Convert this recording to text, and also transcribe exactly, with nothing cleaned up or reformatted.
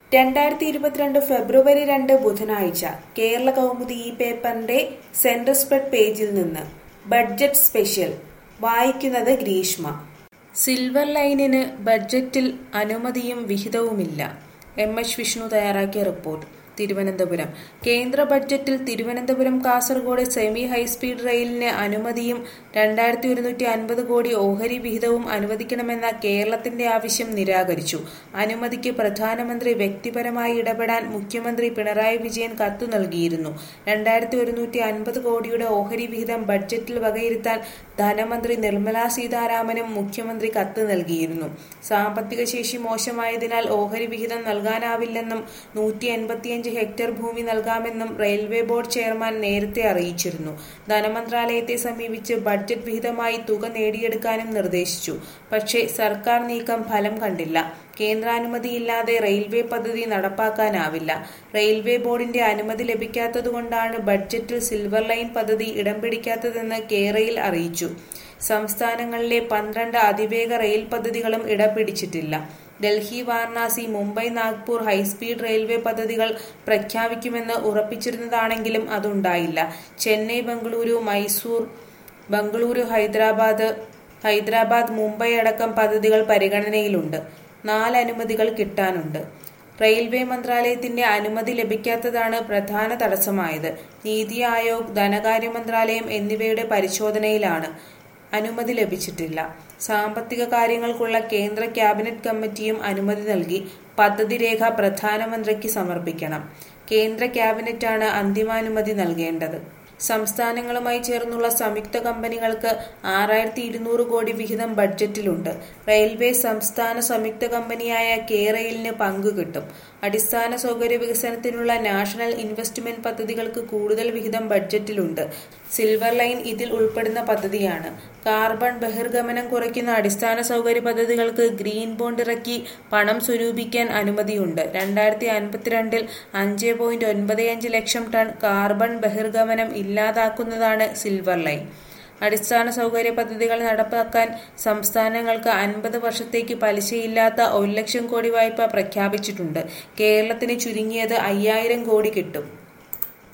രണ്ടായിരത്തി ഇരുപത്തിരണ്ട് ഫെബ്രുവരി രണ്ട് ബുധനാഴ്ച കേരള കൗമുദി ഈ പേപ്പറിന്റെ സെന്റർ സ്പ്രെഡ് പേജിൽ നിന്ന് ബഡ്ജറ്റ് സ്പെഷ്യൽ വായിക്കുന്നത് ഗ്രീഷ്മ. സിൽവർ ലൈനിന് ബഡ്ജറ്റിൽ അനുമതിയും വിഹിതവുമില്ല. എം എച്ച് വിഷ്ണു തയ്യാറാക്കിയ റിപ്പോർട്ട്. തിരുവനന്തപുരം. കേന്ദ്ര ബഡ്ജറ്റിൽ തിരുവനന്തപുരം കാസർഗോഡ് സെമി ഹൈസ്പീഡ് റെയിലിന് അനുമതിയും രണ്ടായിരത്തി ഒരുന്നൂറ്റി അൻപത് കോടി ഓഹരി വിഹിതവും അനുവദിക്കണമെന്ന കേരളത്തിന്റെ ആവശ്യം നിരാകരിച്ചു. അനുമതിക്ക് പ്രധാനമന്ത്രി വ്യക്തിപരമായി ഇടപെടാൻ മുഖ്യമന്ത്രി പിണറായി വിജയൻ കത്തു നൽകിയിരുന്നു. രണ്ടായിരത്തി ഒരുന്നൂറ്റി അൻപത് കോടിയുടെ ഓഹരി വിഹിതം ബഡ്ജറ്റിൽ വകയിരുത്താൻ ധനമന്ത്രി നിർമ്മലാ സീതാരാമനും മുഖ്യമന്ത്രി കത്ത് നൽകിയിരുന്നു. സാമ്പത്തിക ശേഷി മോശമായതിനാൽ ഓഹരി വിഹിതം നൽകാനാവില്ലെന്നും നൂറ്റി എൺപത്തിയഞ്ച് ഹെക്ടർ ഭൂമി നൽകാമെന്നും റെയിൽവേ ബോർഡ് ചെയർമാൻ നേരത്തെ അറിയിച്ചിരുന്നു. ധനമന്ത്രാലയത്തെ സമീപിച്ച് ബഡ്ജറ്റ് വിഹിതമായി തുക നേടിയെടുക്കാനും നിർദ്ദേശിച്ചു. പക്ഷേ സർക്കാർ നീക്കം ഫലം കണ്ടില്ല. കേന്ദ്രാനുമതിയില്ലാതെ റെയിൽവേ പദ്ധതി നടപ്പാക്കാനാവില്ല. റെയിൽവേ ബോർഡിന്റെ അനുമതി ലഭിക്കാത്തതുകൊണ്ടാണ് ബഡ്ജറ്റിൽ സിൽവർ ലൈൻ പദ്ധതി ഇടം പിടിക്കാത്തതെന്ന് കേരയിൽ അറിയിച്ചു. സംസ്ഥാനങ്ങളിലെ പന്ത്രണ്ട് അതിവേഗ റെയിൽ പദ്ധതികളും ഇടപിടിച്ചിട്ടില്ല. ഡൽഹി വാരണാസി മുംബൈ നാഗ്പൂർ ഹൈസ്പീഡ് റെയിൽവേ പദ്ധതികൾ പ്രഖ്യാപിക്കുമെന്ന് ഉറപ്പിച്ചിരുന്നതാണെങ്കിലും അതുണ്ടായില്ല. ചെന്നൈ ബംഗളൂരു മൈസൂർ ബംഗളൂരു ഹൈദരാബാദ് ഹൈദരാബാദ് മുംബൈ അടക്കം പദ്ധതികൾ പരിഗണനയിലുണ്ട്. നാല് അനുമതികൾ കിട്ടാനുണ്ട്. റെയിൽവേ മന്ത്രാലയത്തിന്റെ അനുമതി ലഭിക്കാത്തതാണ് പ്രധാന തടസ്സമായത്. നീതി ആയോഗ്, ധനകാര്യ മന്ത്രാലയം എന്നിവയുടെ പരിശോധനയിലാണ്. അനുമതി ലഭിച്ചിട്ടില്ല. സാമ്പത്തിക കാര്യങ്ങൾക്കുള്ള കേന്ദ്ര ക്യാബിനറ്റ് കമ്മിറ്റിയും അനുമതി നൽകി. പദ്ധതി രേഖ പ്രധാനമന്ത്രിക്ക് സമർപ്പിക്കണം. കേന്ദ്ര ക്യാബിനറ്റാണ് അന്തിമാനുമതി നൽകേണ്ടത്. സംസ്ഥാനങ്ങളുമായി ചേർന്നുള്ള സംയുക്ത കമ്പനികൾക്ക് ആറായിരത്തി ഇരുന്നൂറ് കോടി വിഹിതം ബഡ്ജറ്റിലുണ്ട്. റെയിൽവേ സംസ്ഥാന സംയുക്ത കമ്പനിയായ കേരയിലിന് പങ്കു കിട്ടും. അടിസ്ഥാന സൗകര്യ വികസനത്തിനുള്ള നാഷണൽ ഇൻവെസ്റ്റ്മെന്റ് പദ്ധതികൾക്ക് കൂടുതൽ വിഹിതം ബഡ്ജറ്റിലുണ്ട്. സിൽവർ ലൈൻ ഇതിൽ ഉൾപ്പെടുന്ന പദ്ധതിയാണ്. കാർബൺ ബഹിർഗമനം കുറയ്ക്കുന്ന അടിസ്ഥാന സൗകര്യ പദ്ധതികൾക്ക് ഗ്രീൻ ബോണ്ട് ഇറക്കി പണം സ്വരൂപിക്കാൻ അനുമതിയുണ്ട്. രണ്ടായിരത്തി അൻപത്തിരണ്ടിൽ അഞ്ച് പോയിന്റ് ഒൻപത് അഞ്ച് ലക്ഷം ടൺ കാർബൺ ബഹിർഗമനം ഇല്ലാതാക്കുന്നതാണ് സിൽവർ ലൈൻ. അടിസ്ഥാന സൗകര്യ പദ്ധതികൾ നടപ്പാക്കാൻ സംസ്ഥാനങ്ങൾക്ക് അൻപത് വർഷത്തേക്ക് പലിശയില്ലാത്ത ഒരു ലക്ഷം കോടി വായ്പ പ്രഖ്യാപിച്ചിട്ടുണ്ട്. കേരളത്തിന് ചുരുങ്ങിയത് അയ്യായിരം കോടി കിട്ടും.